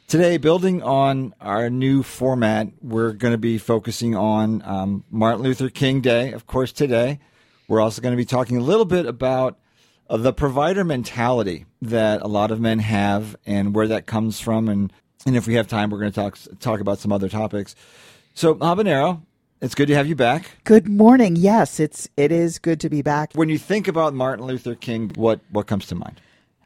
Today, building on our new format, we're going to be focusing on Martin Luther King Day, of course, today. We're also going to be talking a little bit about the provider mentality that a lot of men have and where that comes from. And if we have time, we're going to talk about some other topics. So, Habanero, it's good to have you back. Good morning. Yes, it is good to be back. When you think about Martin Luther King, what comes to mind?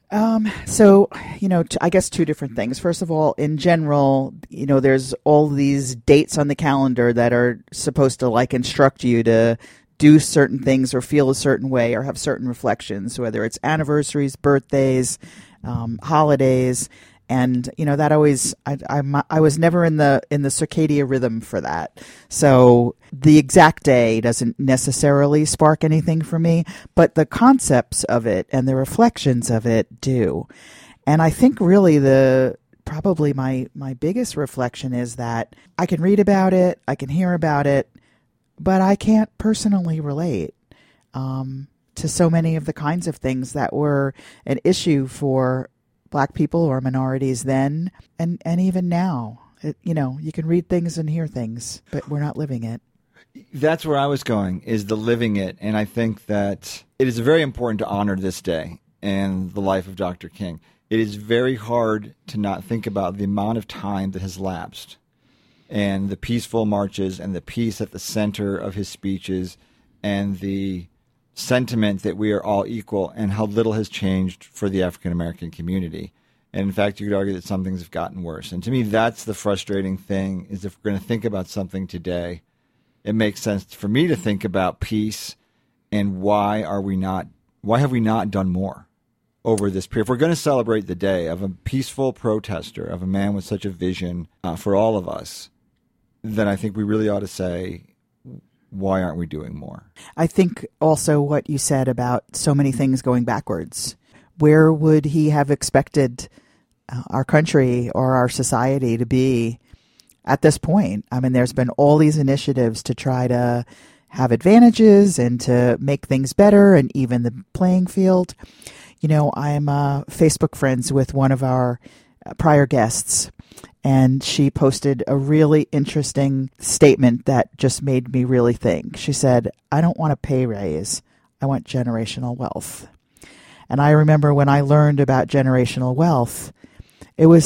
I guess two different things. First of all, in general, there's all these dates on the calendar that are supposed to instruct you to do certain things or feel a certain way or have certain reflections, whether it's anniversaries, birthdays, holidays. And, that always, I was never in the circadian rhythm for that. So the exact day doesn't necessarily spark anything for me, but the concepts of it and the reflections of it do. And I think really probably my biggest reflection is that I can read about it, I can hear about it, but I can't personally relate to so many of the kinds of things that were an issue for Black people or minorities then and even now. You can read things and hear things, but we're not living it. That's where I was going, is the living it. And I think that it is very important to honor this day and the life of Dr. King. It is very hard to not think about the amount of time that has lapsed and the peaceful marches and the peace at the center of his speeches and the sentiment that we are all equal and how little has changed for the African-American community. And in fact, you could argue that some things have gotten worse. And to me, that's the frustrating thing, is if we're going to think about something today, it makes sense for me to think about peace and why have we not done more over this period? If we're going to celebrate the day of a peaceful protester, of a man with such a vision for all of us, then I think we really ought to say, why aren't we doing more? I think also what you said about so many things going backwards. Where would he have expected our country or our society to be at this point? I mean, there's been all these initiatives to try to have advantages and to make things better and even the playing field. I'm Facebook friends with one of our prior guests, and she posted a really interesting statement that just made me really think. She said, "I don't want a pay raise. I want generational wealth." And I remember when I learned about generational wealth, it was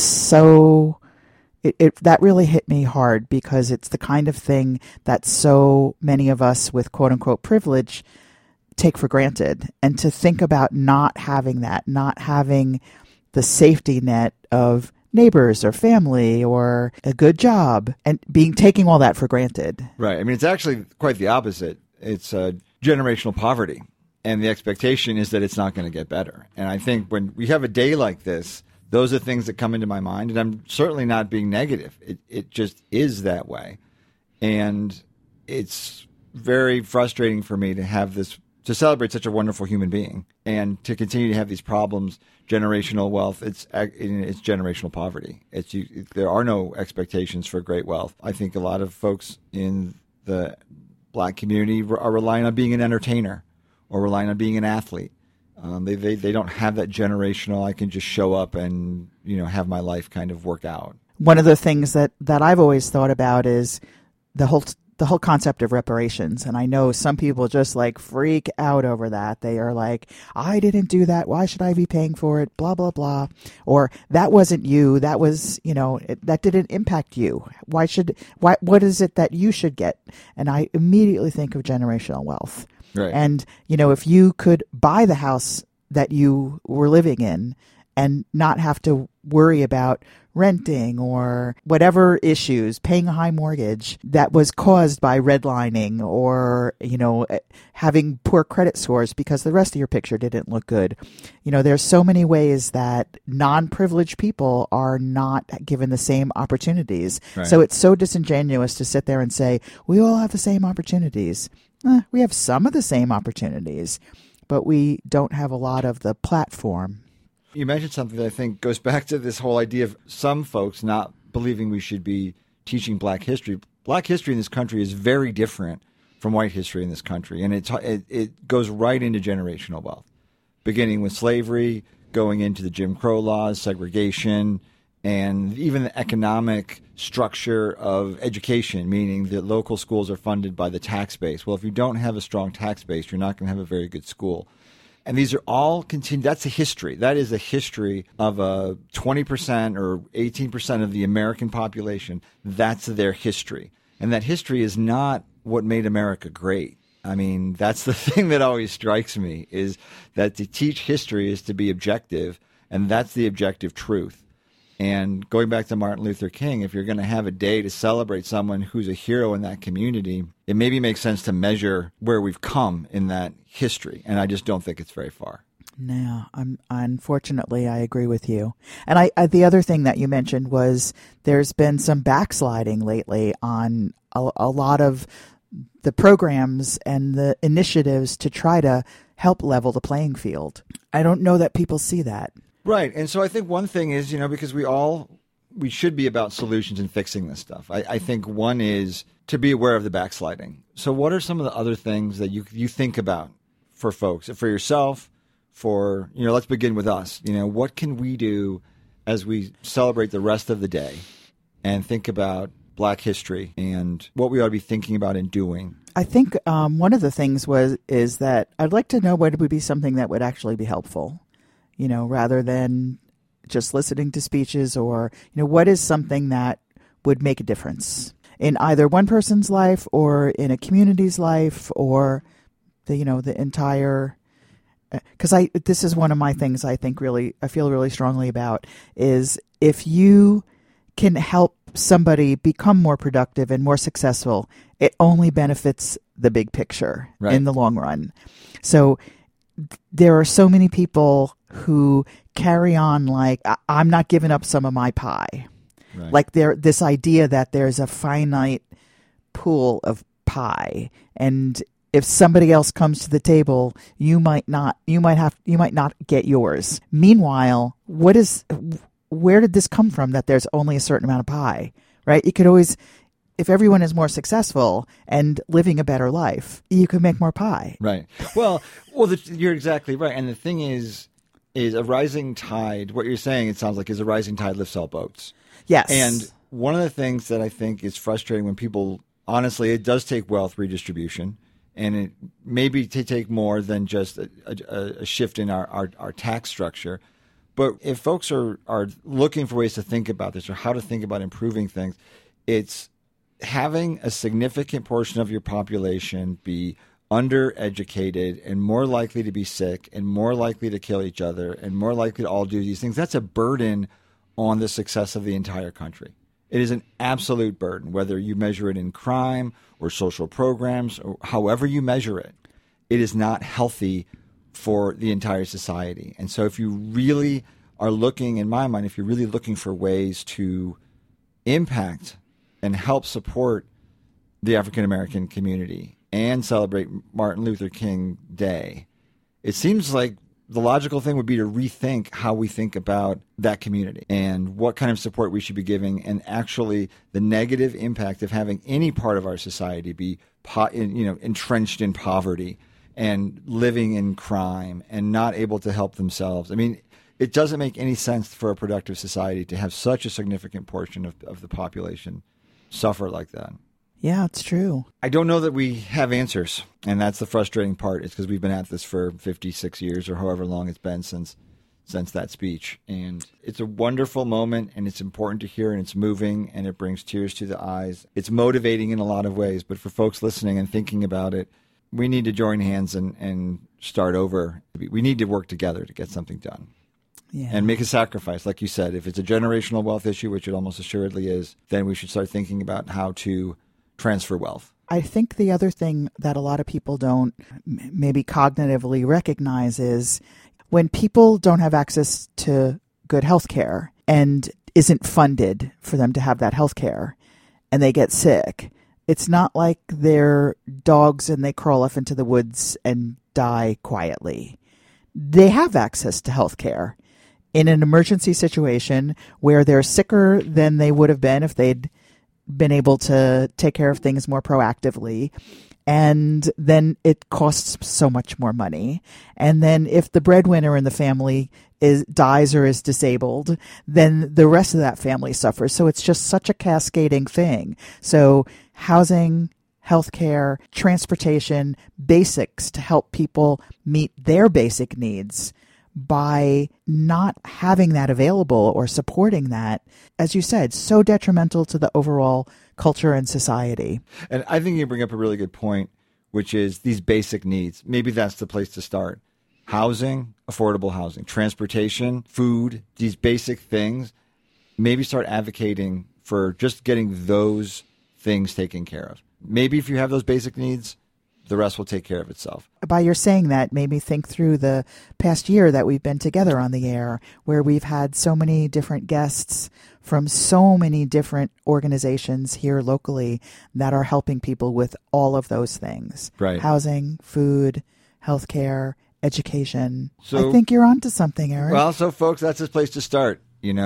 that really hit me hard, because it's the kind of thing that so many of us with quote unquote privilege take for granted. And to think about not having that, not having the safety net of neighbors or family or a good job, and taking all that for granted. Right. I mean, it's actually quite the opposite. It's generational poverty, and the expectation is that it's not going to get better. And I think when we have a day like this, those are things that come into my mind, and I'm certainly not being negative. It just is that way. And it's very frustrating for me to celebrate such a wonderful human being and to continue to have these problems. Generational wealth, it's generational poverty. There are no expectations for great wealth. I think a lot of folks in the Black community are relying on being an entertainer or relying on being an athlete. They don't have that generational, I can just show up and have my life kind of work out. One of the things that I've always thought about is the whole concept of reparations. And I know some people just freak out over that. They are like, I didn't do that. Why should I be paying for it? Blah, blah, blah. Or that wasn't you. That was, that didn't impact you. What is it that you should get? And I immediately think of generational wealth. Right. And, if you could buy the house that you were living in and not have to worry about renting or whatever issues, paying a high mortgage that was caused by redlining or, having poor credit scores because the rest of your picture didn't look good. There's so many ways that non-privileged people are not given the same opportunities. Right. So it's so disingenuous to sit there and say, we all have the same opportunities. We have some of the same opportunities, but we don't have a lot of the platform. You mentioned something that I think goes back to this whole idea of some folks not believing we should be teaching Black history. Black history in this country is very different from white history in this country, and it goes right into generational wealth, beginning with slavery, going into the Jim Crow laws, segregation, and even the economic structure of education, meaning that local schools are funded by the tax base. Well, if you don't have a strong tax base, you're not going to have a very good school. And these are all continued. That's a history. That is a history of a 20% or 18% of the American population. That's their history. And that history is not what made America great. I mean, that's the thing that always strikes me, is that to teach history is to be objective, and that's the objective truth. And going back to Martin Luther King, if you're going to have a day to celebrate someone who's a hero in that community, it maybe makes sense to measure where we've come in that history. And I just don't think it's very far. No, unfortunately, I agree with you. And I the other thing that you mentioned was there's been some backsliding lately on a lot of the programs and the initiatives to try to help level the playing field. I don't know that people see that. Right. And so I think one thing is, because we should be about solutions and fixing this stuff. I think one is to be aware of the backsliding. So what are some of the other things that you think about for folks, for yourself, for, let's begin with us. What can we do as we celebrate the rest of the day and think about Black history and what we ought to be thinking about and doing? I think one of the things is that I'd like to know what would be something that would actually be helpful. Rather than just listening to speeches, or, what is something that would make a difference in either one person's life or in a community's life, or the entire, because this is one of my things I feel really strongly about, is if you can help somebody become more productive and more successful, it only benefits the big picture in the long run. So there are so many people who carry on like, I'm not giving up some of my pie. Right. Like this idea that there's a finite pool of pie, and if somebody else comes to the table, you might not get yours. Meanwhile, where did this come from that there's only a certain amount of pie, right? You could always, if everyone is more successful and living a better life, you could make more pie. Right. Well, you're exactly right. And the thing is a rising tide, what you're saying, it sounds like, is a rising tide lifts all boats. Yes. And one of the things that I think is frustrating when people, honestly, it does take wealth redistribution, and it maybe to take more than just a shift in our tax structure. But if folks are looking for ways to think about this or how to think about improving things, it's having a significant portion of your population be undereducated and more likely to be sick and more likely to kill each other and more likely to all do these things. That's a burden on the success of the entire country. It is an absolute burden, whether you measure it in crime or social programs or however you measure it. It is not healthy for the entire society. And so if you really are looking, in my mind, if you're really looking for ways to impact and help support the African-American community and celebrate Martin Luther King Day, it seems like the logical thing would be to rethink how we think about that community and what kind of support we should be giving, and actually the negative impact of having any part of our society be entrenched in poverty and living in crime and not able to help themselves. I mean, it doesn't make any sense for a productive society to have such a significant portion of the population suffer like that. Yeah, it's true. I don't know that we have answers, and that's the frustrating part. It's because we've been at this for 56 years or however long it's been since that speech. And it's a wonderful moment, and it's important to hear, and it's moving, and it brings tears to the eyes. It's motivating in a lot of ways, but for folks listening and thinking about it, we need to join hands and start over. We need to work together to get something done. Yeah. And make a sacrifice. Like you said, if it's a generational wealth issue, which it almost assuredly is, then we should start thinking about how to transfer wealth. I think the other thing that a lot of people don't maybe cognitively recognize is when people don't have access to good health care and isn't funded for them to have that health care and they get sick, it's not like they're dogs and they crawl off into the woods and die quietly. They have access to health care in an emergency situation where they're sicker than they would have been if they'd been able to take care of things more proactively. And then it costs so much more money. And then if the breadwinner in the family dies or is disabled, then the rest of that family suffers. So it's just such a cascading thing. So housing, healthcare, transportation, basics to help people meet their basic needs, by not having that available or supporting that, as you said, so detrimental to the overall culture and society. And I think you bring up a really good point, which is these basic needs. Maybe that's the place to start. Housing, affordable housing, transportation, food, these basic things. Maybe start advocating for just getting those things taken care of. Maybe if you have those basic needs, the rest will take care of itself. By your saying that made me think through the past year that we've been together on the air, where we've had so many different guests from so many different organizations here locally that are helping people with all of those things. Right. Housing, food, healthcare, education. So, I think you're onto something, Eric. Well, so folks, that's a place to start.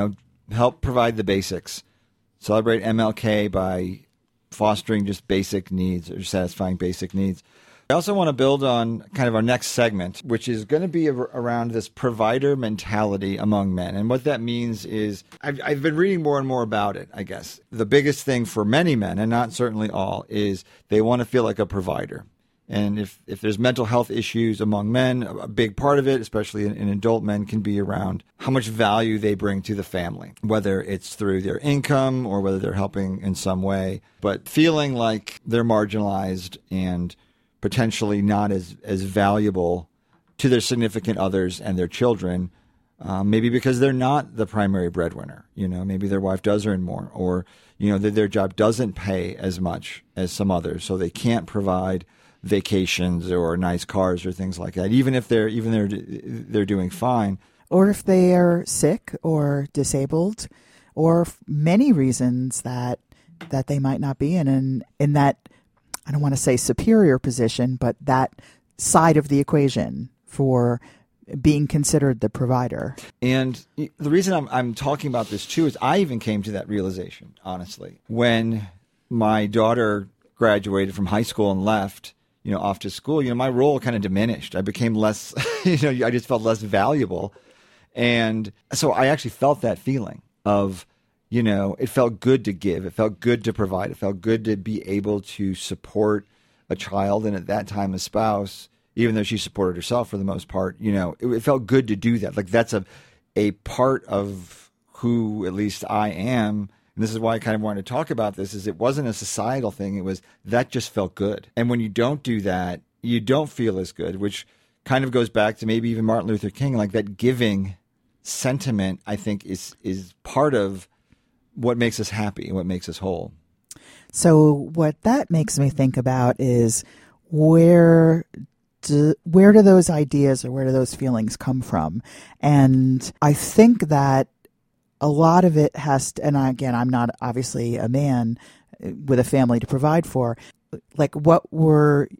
Help provide the basics. Celebrate MLK by fostering just basic needs or satisfying basic needs. I also want to build on kind of our next segment, which is going to be around this provider mentality among men. And what that means is I've been reading more and more about it, I guess. The biggest thing for many men, and not certainly all, is they want to feel like a provider. And if there's mental health issues among men, a big part of it, especially in adult men, can be around how much value they bring to the family, whether it's through their income or whether they're helping in some way. But feeling like they're marginalized and potentially not as valuable to their significant others and their children, maybe because they're not the primary breadwinner. Maybe their wife does earn more, or their job doesn't pay as much as some others, so they can't provide vacations or nice cars or things like that, even if they're doing fine, or if they are sick or disabled, or many reasons that they might not be in that, I don't want to say superior position, but that side of the equation for being considered the provider. And the reason I'm talking about this too is I even came to that realization, honestly, when my daughter graduated from high school and left off to school. My role kind of diminished. I became less, I just felt less valuable. And so I actually felt that feeling of, it felt good to give. It felt good to provide. It felt good to be able to support a child, and at that time a spouse, even though she supported herself for the most part. It felt good to do that. Like that's a part of who at least I am. And this is why I kind of wanted to talk about this, is it wasn't a societal thing. It was that just felt good. And when you don't do that, you don't feel as good, which kind of goes back to maybe even Martin Luther King, like that giving sentiment, I think is part of what makes us happy and what makes us whole. So what that makes me think about is where do those ideas or where do those feelings come from? And I think that a lot of it has to, and again, I'm not obviously a man with a family to provide for, like what were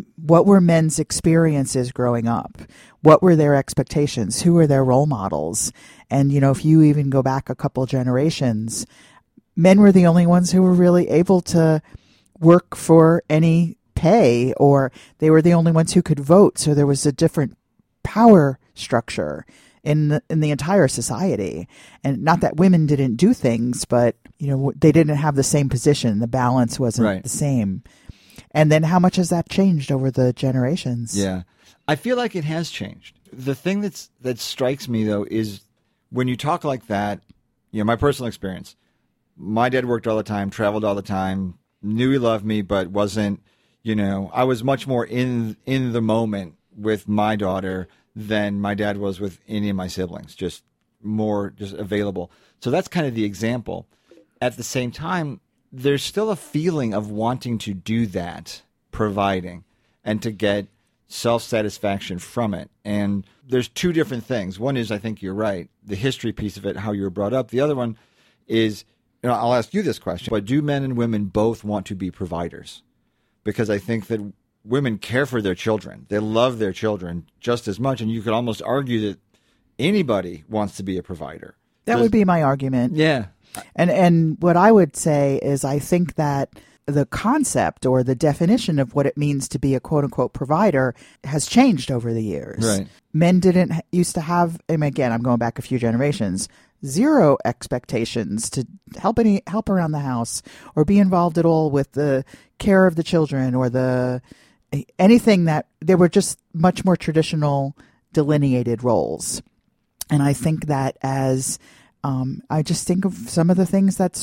men's experiences growing up? What were their expectations? Who were their role models? And, if you even go back a couple generations, men were the only ones who were really able to work for any pay, or they were the only ones who could vote. So there was a different power structure in the entire society. And not that women didn't do things, but, they didn't have the same position. The balance wasn't the same. And then how much has that changed over the generations? Yeah. I feel like it has changed. The thing that strikes me, though, is when you talk like that, my personal experience, my dad worked all the time, traveled all the time, knew he loved me, but wasn't, I was much more in the moment with my daughter than my dad was with any of my siblings, just more just available. So that's kind of the example. At the same time, there's still a feeling of wanting to do that, providing, and to get self-satisfaction from it. And there's two different things. One is, I think you're right, the history piece of it, how you were brought up. The other one is, I'll ask you this question, but do men and women both want to be providers? Because I think that women care for their children. They love their children just as much. And you could almost argue that anybody wants to be a provider. That would be my argument. Yeah. And what I would say is I think that the concept or the definition of what it means to be a quote unquote provider has changed over the years. Right. Men didn't used to have, and again, I'm going back a few generations, zero expectations to help around the house or be involved at all with the care of the children or anything that they were just much more traditional delineated roles. And I think that as I just think of some of the things that's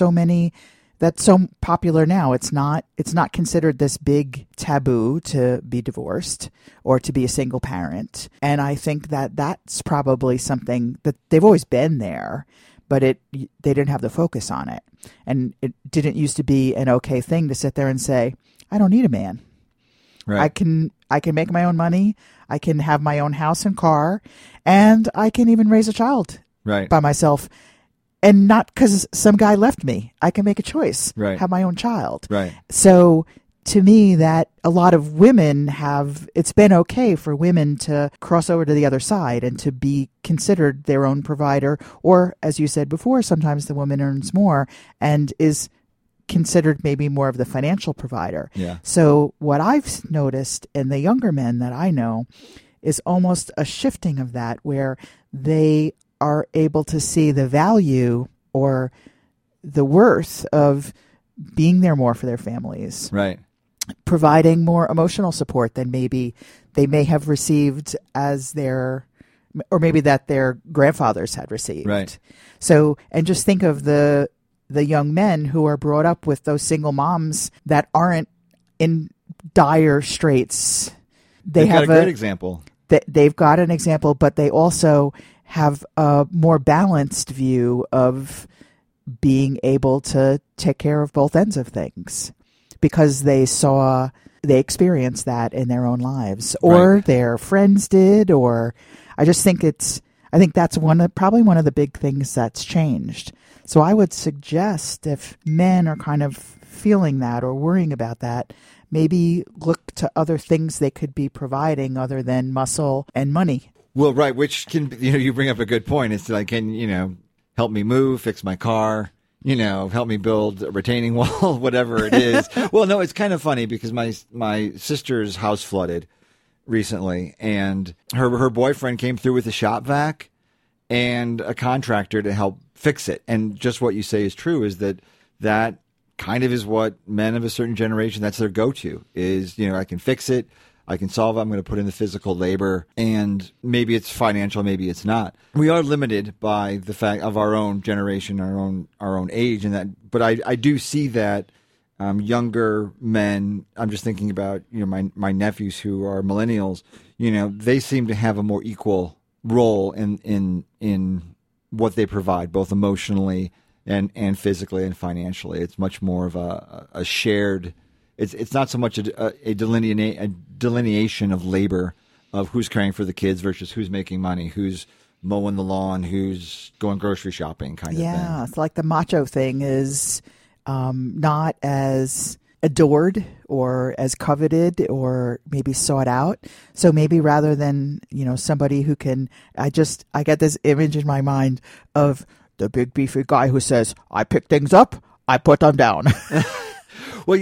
so popular now. It's not considered this big taboo to be divorced or to be a single parent. And I think that that's probably something that they've always been there, but they didn't have the focus on it. And it didn't used to be an okay thing to sit there and say, I don't need a man. Right. I can make my own money. I can have my own house and car, and I can even raise a child by myself. And not because some guy left me. I can make a choice, have my own child. Right. So to me, that a lot of women it's been okay for women to cross over to the other side and to be considered their own provider. Or, as you said before, sometimes the woman earns more and is considered maybe more of the financial provider. Yeah. So what I've noticed in the younger men that I know is almost a shifting of that, where they are able to see the value or the worth of being there more for their families. Right. Providing more emotional support than maybe they may have received or maybe that their grandfathers had received. Right. So, and just think of the young men who are brought up with those single moms that aren't in dire straits. They've got a great example. They've got an example, but they also have a more balanced view of being able to take care of both ends of things because they experienced that in their own lives or their friends did, or I think that's probably one of the big things that's changed. So I would suggest if men are kind of feeling that or worrying about that, maybe look to other things they could be providing other than muscle and money. Well, right, which can, you bring up a good point. It's like, can, help me move, fix my car, help me build a retaining wall, whatever it is. Well, no, it's kind of funny because my sister's house flooded recently, and her boyfriend came through with a shop vac and a contractor to help fix it. And just what you say is true, is that kind of is what men of a certain generation, that's their go-to, is, I can fix it. I can solve it. I'm going to put in the physical labor, and maybe it's financial, maybe it's not. We are limited by the fact of our own generation, our own age, and that. But I do see that younger men. I'm just thinking about my nephews who are millennials. They seem to have a more equal role in what they provide, both emotionally and physically and financially. It's much more of a shared. It's not so much a delineation of labor, of who's caring for the kids versus who's making money, who's mowing the lawn, who's going grocery shopping kind of thing. Yeah, it's like the macho thing is not as adored or as coveted or maybe sought out. So maybe rather than, somebody who can, I get this image in my mind of the big beefy guy who says, I pick things up, I put them down. Well,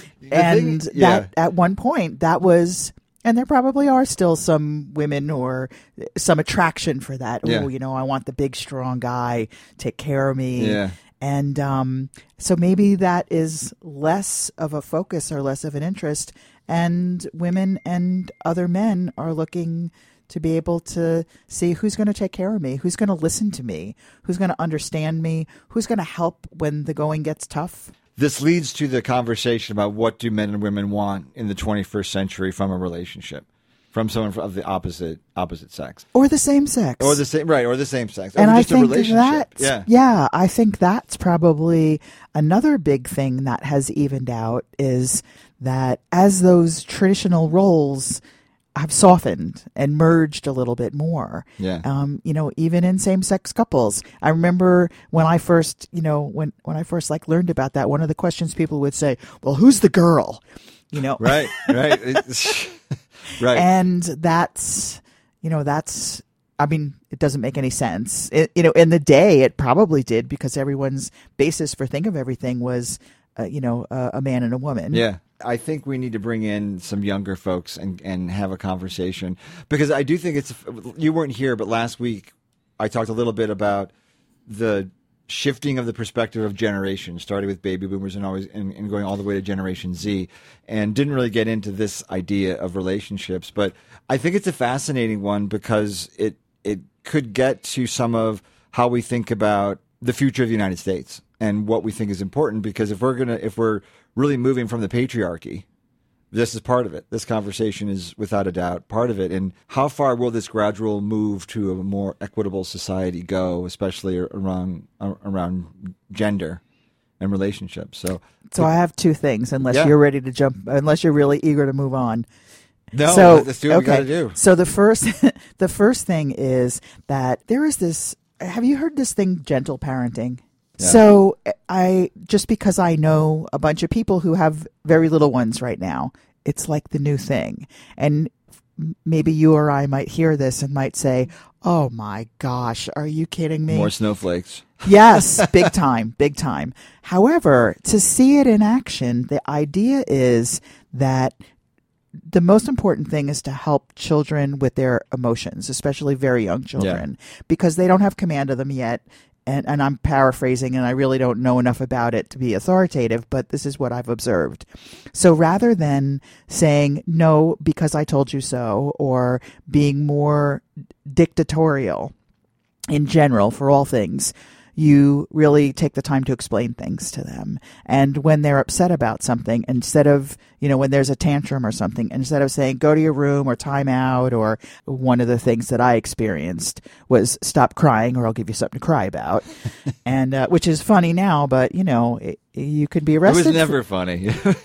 that at one point that was, and there probably are still some women or some attraction for that. Yeah. Oh, I want the big, strong guy, take care of me. Yeah. And so maybe that is less of a focus or less of an interest. And women and other men are looking to be able to see who's going to take care of me, who's going to listen to me, who's going to understand me, who's going to help when the going gets tough. This leads to the conversation about what do men and women want in the 21st century from a relationship, from someone of the opposite sex, or the same sex, or the same sex, and or I just think a relationship. I think that's probably another big thing that has evened out, is that as those traditional roles have softened and merged a little bit more. Yeah. Even in same-sex couples. I remember when I first, when I first learned about that, one of the questions people would say, well, who's the girl? Right. Right. And that's I mean, it doesn't make any sense. In the day, it probably did because everyone's basis for think of everything was, a man and a woman. Yeah. I think we need to bring in some younger folks and have a conversation because I do think you weren't here, but last week I talked a little bit about the shifting of the perspective of generations, starting with baby boomers and going all the way to Generation Z, and didn't really get into this idea of relationships. But I think it's a fascinating one because it could get to some of how we think about the future of the United States and what we think is important. Because if we're really moving from the patriarchy, this is part of it. This conversation is without a doubt part of it. And how far will this gradual move to a more equitable society go, especially around gender and relationships? So I have two things, unless you're ready to jump, unless you're really eager to move on. No, let's do what we got to do. So the first thing is that there is this. Have you heard this thing, gentle parenting? Yeah. So just because I know a bunch of people who have very little ones right now, it's like the new thing. And maybe you or I might hear this and might say, oh my gosh, are you kidding me? More snowflakes. Yes, big time, big time. However, to see it in action, the idea is that the most important thing is to help children with their emotions, especially very young children, because they don't have command of them yet. And I'm paraphrasing, and I really don't know enough about it to be authoritative, but this is what I've observed. So rather than saying, no, because I told you so, or being more dictatorial in general for all things, you really take the time to explain things to them. And when they're upset about something, instead of, when there's a tantrum or something, instead of saying, go to your room or time out, or one of the things that I experienced was stop crying or I'll give you something to cry about. And, which is funny now, but you could be arrested. It was never funny.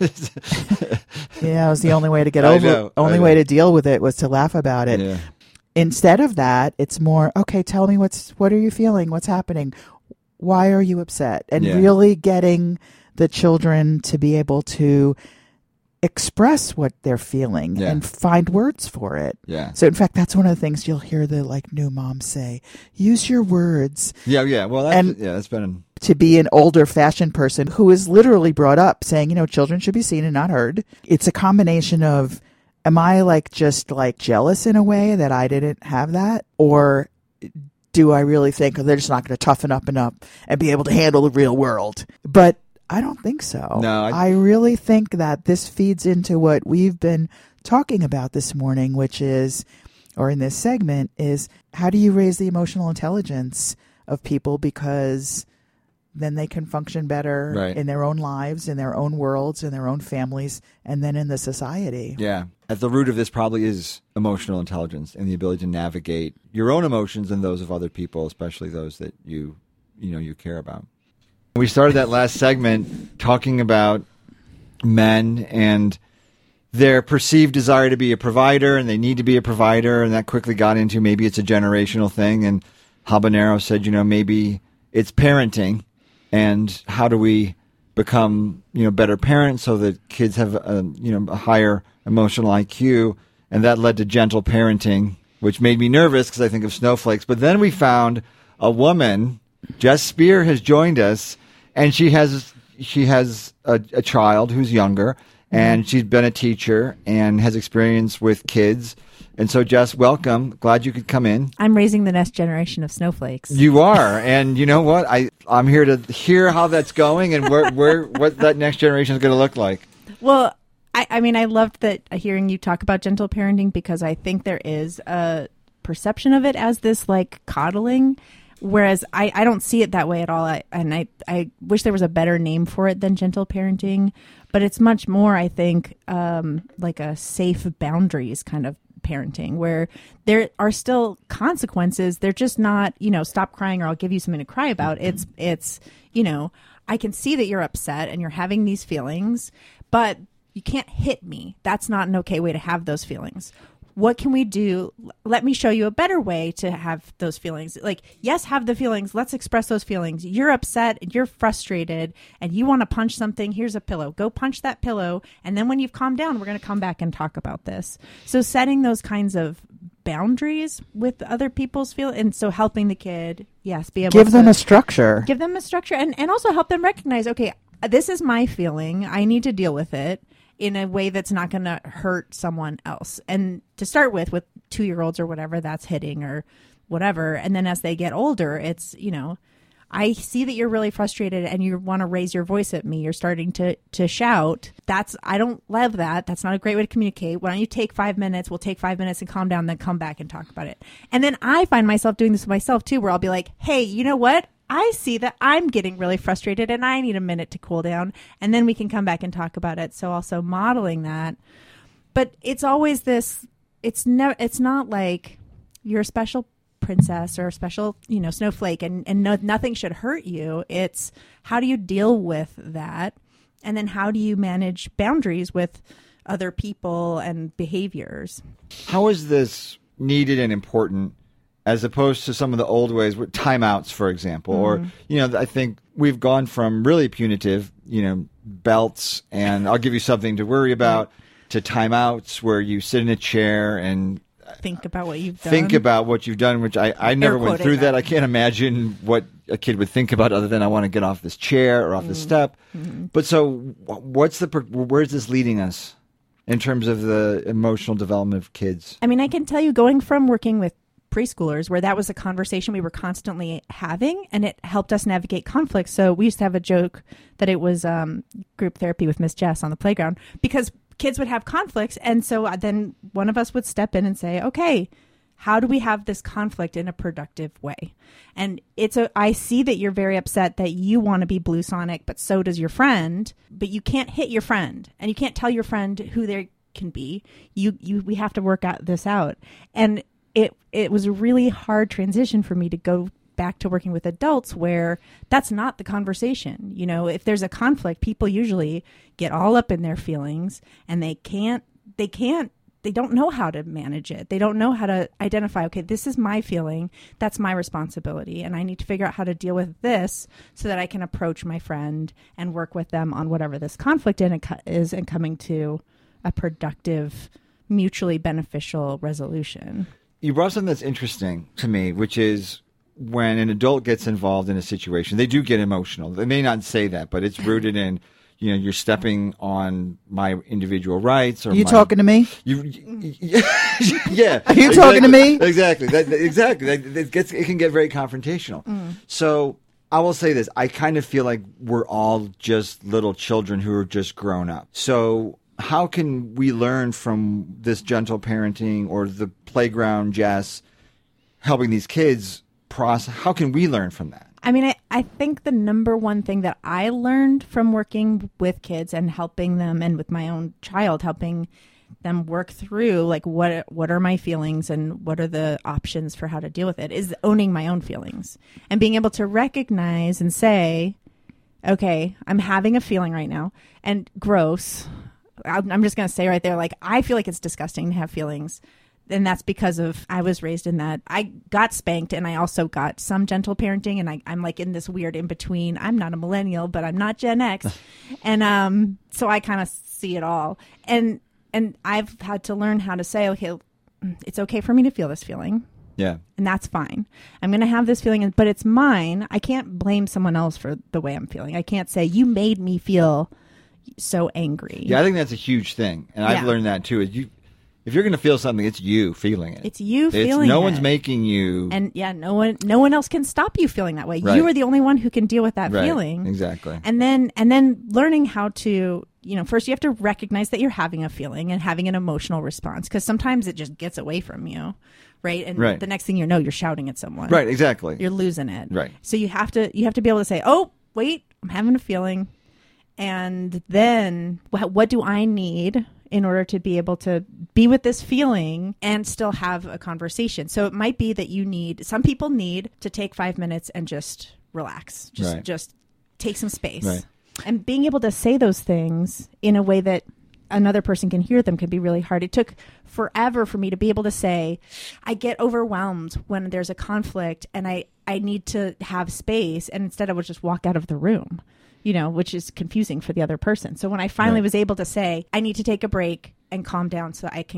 Yeah, it was the only way to get over it. Only way to deal with it was to laugh about it. Yeah. Instead of that, it's more, okay, tell me what are you feeling? What's happening? Why are you upset? And really getting the children to be able to express what they're feeling and find words for it. Yeah. So in fact, that's one of the things you'll hear the new moms say, use your words. Yeah. Well, that's been to be an older fashioned person who is literally brought up saying, children should be seen and not heard. It's a combination of, am I just jealous in a way that I didn't have that? Or do I really think they're just not going to toughen up and be able to handle the real world? But I don't think so. No, I really think that this feeds into what we've been talking about this morning, which is, or in this segment, is how do you raise the emotional intelligence of people, because then they can function better in their own lives, in their own worlds, in their own families, and then in the society. Yeah. At the root of this probably is emotional intelligence and the ability to navigate your own emotions and those of other people, especially those that you care about. We started that last segment talking about men and their perceived desire to be a provider, and they need to be a provider, and that quickly got into maybe it's a generational thing. And Habanero said, maybe it's parenting, and how do we become better parents so that kids have a higher emotional IQ, and that led to gentle parenting, which made me nervous because I think of snowflakes. But then we found a woman, Jess Spear, has joined us, and she has a child who's younger, and she's been a teacher and has experience with kids. And so, Jess, welcome. Glad you could come in. I'm raising the next generation of snowflakes. You are, and you know what? I'm here to hear how that's going and what that next generation is going to look like. Well, I mean, I loved that hearing you talk about gentle parenting, because I think there is a perception of it as this coddling, whereas I don't see it that way at all. I wish there was a better name for it than gentle parenting, but it's much more, I think, like a safe boundaries kind of parenting, where there are still consequences. They're just not, stop crying or I'll give you something to cry about. It's I can see that you're upset and you're having these feelings, but you can't hit me. That's not an okay way to have those feelings. What can we do? Let me show you a better way to have those feelings. Yes, have the feelings. Let's express those feelings. You're upset, you're frustrated, and you want to punch something. Here's a pillow. Go punch that pillow. And then when you've calmed down, we're going to come back and talk about this. So setting those kinds of boundaries with other people's feel, and so helping the kid, yes, be able Give to them a structure. give them a structure, and also help them recognize, okay, this is my feeling. I need to deal with it in a way that's not going to hurt someone else. And to start with 2-year-olds or whatever, that's hitting or whatever. And then as they get older, it's, I see that you're really frustrated and you want to raise your voice at me. You're starting to shout. I don't love that. That's not a great way to communicate. Why don't you take 5 minutes? We'll take 5 minutes and calm down, then come back and talk about it. And then I find myself doing this with myself too, where I'll be like, hey, you know what? I see that I'm getting really frustrated and I need a minute to cool down, and then we can come back and talk about it. So also modeling that. But it's always this, it's not like you're a special princess or a special, snowflake and nothing should hurt you. It's how do you deal with that? And then how do you manage boundaries with other people and behaviors? How is this needed and important as opposed to some of the old ways with timeouts, for example, or, I think we've gone from really punitive, belts and I'll give you something to worry about to timeouts where you sit in a chair and think about what you've done. Which I never went through that. I can't imagine what a kid would think about other than I want to get off this chair or off this step. Mm-hmm. But so where's this leading us in terms of the emotional development of kids? I mean, I can tell you, going from working with preschoolers where that was a conversation we were constantly having and it helped us navigate conflict. So we used to have a joke that it was group therapy with Miss Jess on the playground because kids would have conflicts. And so then one of us would step in and say, okay, how do we have this conflict in a productive way? And I see that you're very upset that you want to be Blue Sonic, but so does your friend, but you can't hit your friend and you can't tell your friend who they can be. We have to work this out. And it was a really hard transition for me to go back to working with adults where that's not the conversation. If there's a conflict, people usually get all up in their feelings and they don't know how to manage it. They don't know how to identify, okay, this is my feeling. That's my responsibility. And I need to figure out how to deal with this so that I can approach my friend and work with them on whatever this conflict is and coming to a productive, mutually beneficial resolution. You brought something that's interesting to me, which is when an adult gets involved in a situation, they do get emotional. They may not say that, but it's rooted in, you're stepping on my individual rights. Or you talking to me? Yeah. Are you talking to me? Exactly. It can get very confrontational. So I will say this. I kind of feel like we're all just little children who are just grown up. So how can we learn from this gentle parenting or the playground Jess helping these kids process? How can we learn from that? I mean, I think the number one thing that I learned from working with kids and helping them, and with my own child, helping them work through like what are my feelings and what are the options for how to deal with it, is owning my own feelings and being able to recognize and say, okay, I'm having a feeling right now, and gross. I'm just going to say right there, like, I feel like it's disgusting to have feelings. And that's because I was raised in that. I got spanked and I also got some gentle parenting. And I'm like in this weird in between. I'm not a millennial, but I'm not Gen X. And so I kind of see it all. And I've had to learn how to say, okay, it's okay for me to feel this feeling. Yeah. And that's fine. I'm going to have this feeling, but it's mine. I can't blame someone else for the way I'm feeling. I can't say, you made me feel so angry. Yeah, I think that's a huge thing. And I've learned that too. If you're going to feel something, it's you feeling it. It's you feeling it. No one's making you. And no one else can stop you feeling that way. Right. You are the only one who can deal with that feeling. Exactly. And then learning how to, first you have to recognize that you're having a feeling and having an emotional response, because sometimes it just gets away from you. Right. And the next thing you know, you're shouting at someone. Right. Exactly. You're losing it. Right. So you have to be able to say, oh, wait, I'm having a feeling. And then what do I need in order to be able to be with this feeling and still have a conversation? So it might be that some people need to take 5 minutes and just relax, just take some space. Right. And being able to say those things in a way that another person can hear them can be really hard. It took forever for me to be able to say, I get overwhelmed when there's a conflict and I need to have space. And instead I would just walk out of the room, which is confusing for the other person. So when I finally was able to say, I need to take a break and calm down so I can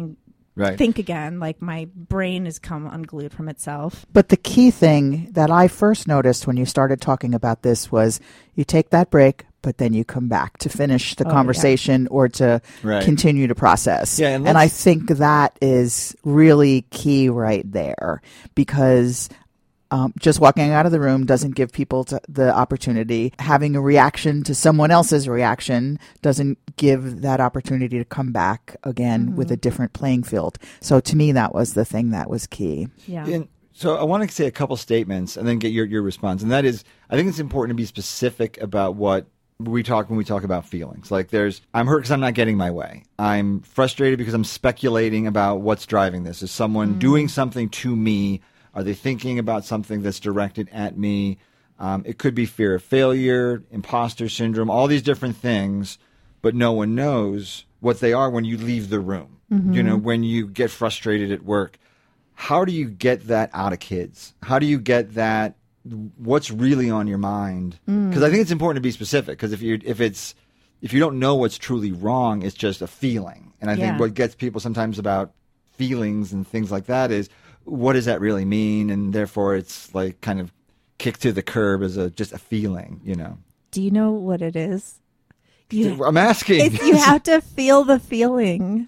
Right. think again. Like my brain has come unglued from itself. But the key thing that I first noticed when you started talking about this was you take that break, but then you come back to finish the conversation or to Right. continue to process. Yeah, and I think that is really key right there, because just walking out of the room doesn't give people the opportunity. Having a reaction to someone else's reaction doesn't give that opportunity to come back again with a different playing field. So to me, that was the thing that was key. Yeah. And so I want to say a couple statements and then get your response. And that is, I think it's important to be specific about what we talk when we talk about feelings. Like I'm hurt because I'm not getting my way. I'm frustrated because I'm speculating about what's driving this. Is someone doing something to me? Are they thinking about something that's directed at me? It could be fear of failure, imposter syndrome, all these different things, but no one knows what they are when you leave the room. You know, when you get frustrated at work. How do you get that out of kids? How do you get that? What's really on your mind? Because I think it's important to be specific. Because if you don't know what's truly wrong, it's just a feeling. And I think what gets people sometimes about feelings and things like that is, what does that really mean? And therefore, it's like kind of kicked to the curb as just a feeling. You know. Do you know what it is? I'm asking. You have to feel the feeling.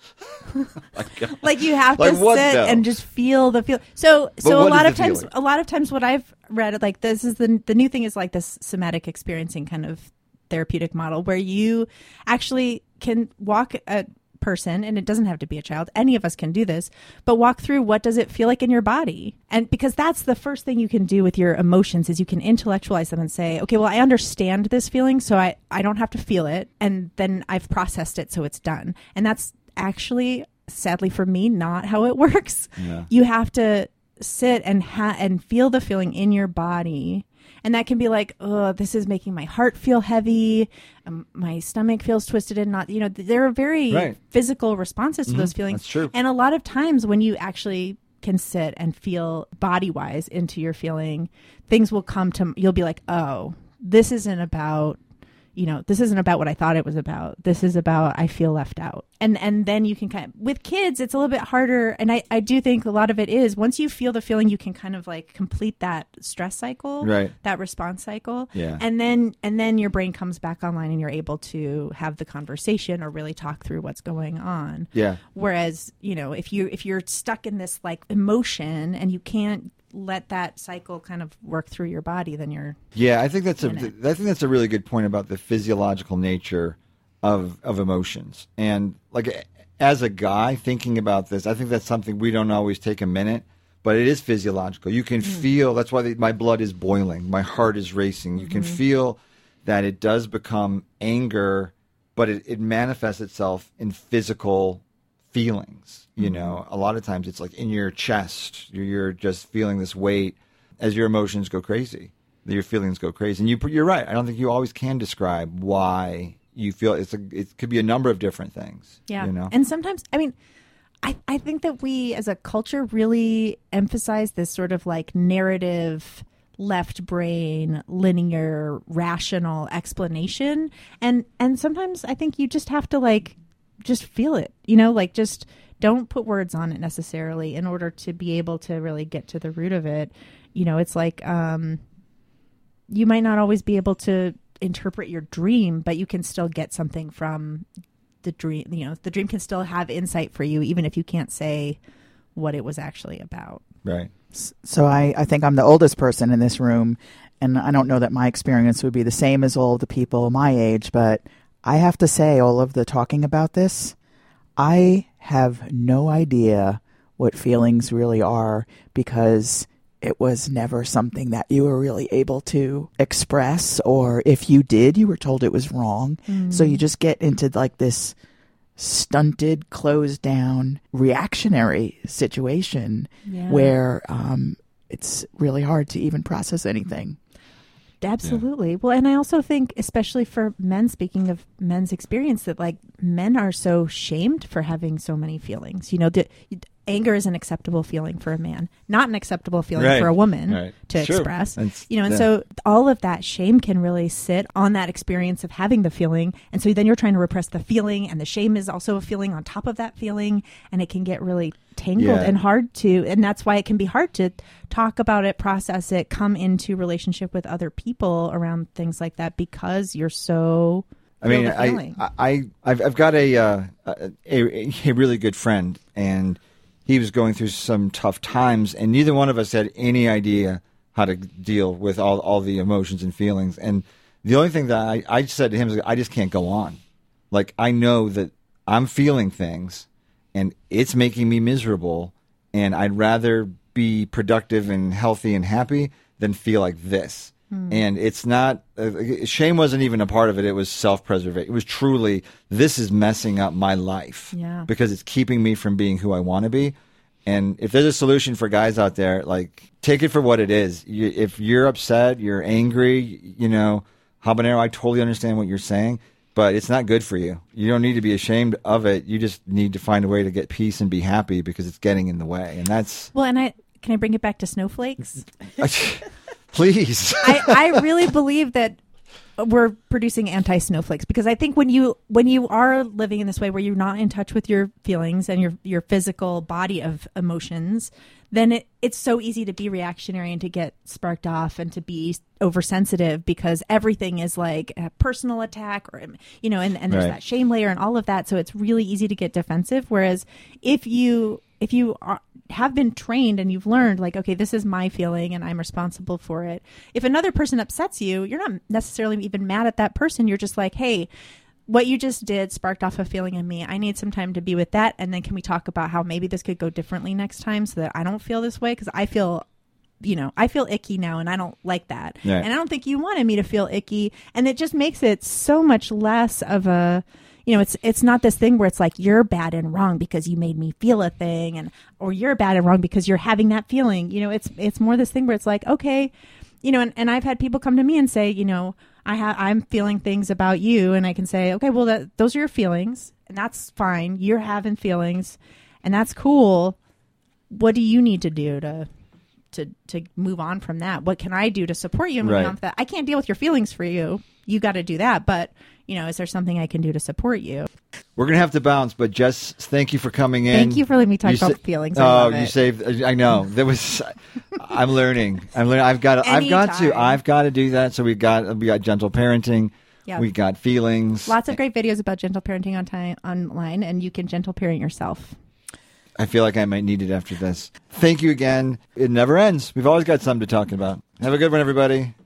Like you have to sit and just feel the feel. So a lot of times what I've read, like this is the new thing is like this somatic experiencing kind of therapeutic model where you actually can walk a person, and it doesn't have to be a child, any of us can do this, but walk through what does it feel like in your body. And because that's the first thing you can do with your emotions is you can intellectualize them and say, okay, well, I understand this feeling, so I don't have to feel it, and then I've processed it, so it's done. And that's actually, sadly for me, not how it works. Yeah. You have to sit and feel the feeling in your body. And that can be like, oh, this is making my heart feel heavy. My stomach feels twisted and not, there are very physical responses to those feelings. That's true. And a lot of times when you actually can sit and feel body-wise into your feeling, things will come to, you'll be like, oh, this isn't about what I thought it was about. This is about, I feel left out. And then you can kind of, with kids, it's a little bit harder. And I do think a lot of it is once you feel the feeling, you can kind of like complete that stress cycle, that response cycle. Yeah. And then your brain comes back online and you're able to have the conversation or really talk through what's going on. Yeah. Whereas, if you're stuck in this like emotion and you can't let that cycle kind of work through your body, then you're I think that's a really good point about the physiological nature of emotions. And like as a guy thinking about this, I think that's something we don't always take a minute, but it is physiological. You can feel, that's why my blood is boiling, my heart is racing. You can feel that it does become anger, but it manifests itself in physical feelings. A lot of times it's like in your chest, you're just feeling this weight as your emotions go crazy, your feelings go crazy. And you're right. I don't think you always can describe why you feel it could be a number of different things. Yeah. And sometimes, I think that we as a culture really emphasize this sort of like narrative, left brain, linear, rational explanation. And sometimes I think you just have to like, just feel it, just don't put words on it necessarily in order to be able to really get to the root of it. It's like you might not always be able to interpret your dream, but you can still get something from the dream. The dream can still have insight for you, even if you can't say what it was actually about. Right. So I think I'm the oldest person in this room, and I don't know that my experience would be the same as all the people my age, but I have to say, all of the talking about this, I have no idea what feelings really are, because it was never something that you were really able to express, or if you did, you were told it was wrong. So you just get into like this stunted, closed down, reactionary situation where it's really hard to even process anything. Absolutely. Yeah. Well, and I also think, especially for men, speaking of men's experience, that like men are so shamed for having so many feelings. anger is an acceptable feeling for a man, not an acceptable feeling Right. for a woman Right. to Sure. express. That's- And yeah. so all of that shame can really sit on that experience of having the feeling. And so then you're trying to repress the feeling, and the shame is also a feeling on top of that feeling, and it can get really tangled Yeah. and hard to, and that's why it can be hard to talk about it, process it, come into relationship with other people around things like that, because you're so I mean, feel the feeling. I've got a really good friend, and he was going through some tough times, and neither one of us had any idea how to deal with all the emotions and feelings. And the only thing that I said to him is, I just can't go on. Like, I know that I'm feeling things, and it's making me miserable, and I'd rather be productive and healthy and happy than feel like this. And it's not, shame wasn't even a part of it. It was self-preservation. It was truly, this is messing up my life Yeah. because it's keeping me from being who I want to be. And if there's a solution for guys out there, like, take it for what it is. If you're upset, you're angry, habanero, I totally understand what you're saying, but it's not good for you. You don't need to be ashamed of it. You just need to find a way to get peace and be happy because it's getting in the way. And that's, Well, and can I bring it back to snowflakes? please. I really believe that we're producing anti-snowflakes, because I think when you are living in this way where you're not in touch with your feelings and your physical body of emotions, then it's so easy to be reactionary and to get sparked off and to be oversensitive, because everything is like a personal attack, or and there's Right. that shame layer and all of that, so it's really easy to get defensive. Whereas if you have been trained and you've learned, like, okay, this is my feeling and I'm responsible for it. If another person upsets you, you're not necessarily even mad at that person. You're just like, hey, what you just did sparked off a feeling in me. I need some time to be with that. And then can we talk about how maybe this could go differently next time so that I don't feel this way? Because I feel icky now and I don't like that. Right. And I don't think you wanted me to feel icky. And it just makes it so much less of a, it's not this thing where it's like, you're bad and wrong because you made me feel a thing, or you're bad and wrong because you're having that feeling. It's more this thing where it's like, okay, and I've had people come to me and say, I'm feeling things about you, and I can say, okay, well, those are your feelings, and that's fine. You're having feelings, and that's cool. What do you need to do to move on from that? What can I do to support you in moving Right. on from that? I can't deal with your feelings for you. You got to do that, but is there something I can do to support you? We're going to have to bounce, but Jess, thank you for coming in. Thank you for letting me talk You about sa- feelings. I Oh, love you it. saved. I know. I'm learning. I've got to do that. So we got gentle parenting. Yeah. We got feelings. Lots of great videos about gentle parenting online, and you can gentle parent yourself. I feel like I might need it after this. Thank you again. It never ends. We've always got something to talk about. Have a good one, everybody.